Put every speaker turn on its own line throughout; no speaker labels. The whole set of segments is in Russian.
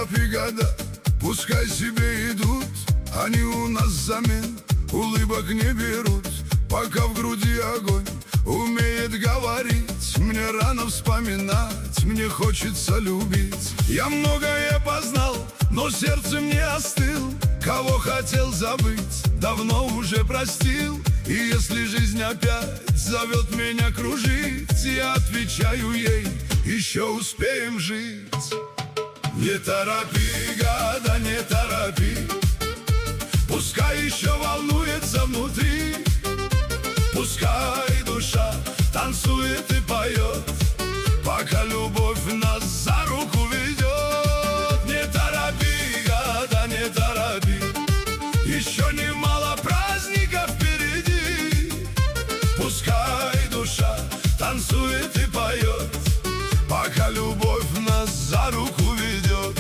торопи года, пускай себе идут, они у нас взамен улыбок не берут. Пока в груди огонь умеет говорить, мне рано вспоминать, мне хочется любить. Я многое познал, но сердцем не остыл. Кого хотел забыть, давно уже простил. И если жизнь опять зовет меня кружить, я отвечаю ей: еще успеем жить. Не торопи, года, не торопи, пускай еще волнуется внутри. Пускай душа танцует и поет, пока любовь нас за руку ведет. Не торопи, года, не торопи, еще немало праздников впереди. Пускай душа танцует и поет, пока любовь нас за руку ведет.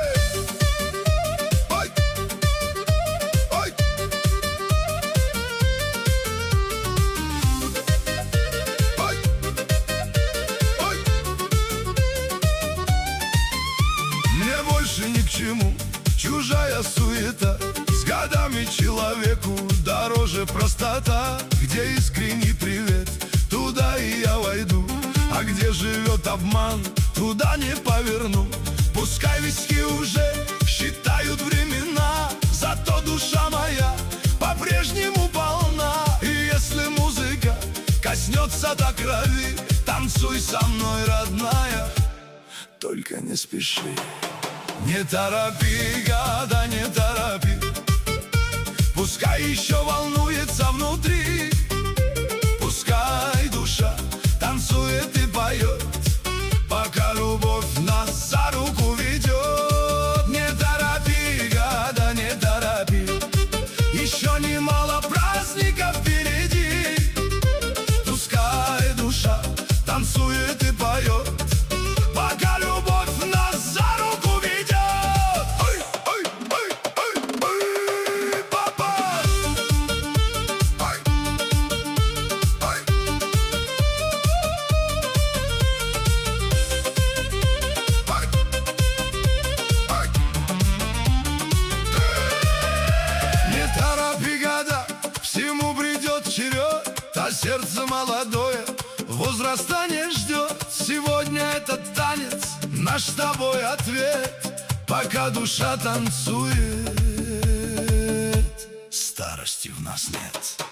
Ой! Ой! Ой! Ой! Мне больше ни к чему чужая суета. С годами человеку дороже простота. Где искренний привет, туда и я войду. А где живет обман, туда не поверну. Пускай виски уже считают времена, зато душа моя по-прежнему полна. И если музыка коснется до крови, танцуй со мной, родная, только не спеши. Не торопи, года, не торопи, пускай еще волнуется внутри. Пускай душа танцует и поет, пока любовь нас за руку ведет. Не торопи, года, не торопи, еще немало праздников впереди. Пускай душа танцует и поет, пока любовь нас за руку ведет. Ой, ой, ой, ой, ой, папа! Ой, ой. Не торопи, года, всему придет черед, а сердце молодое возраста не ждет. Сегодня этот танец наш с тобой ответ, пока душа танцует, старости в нас нет.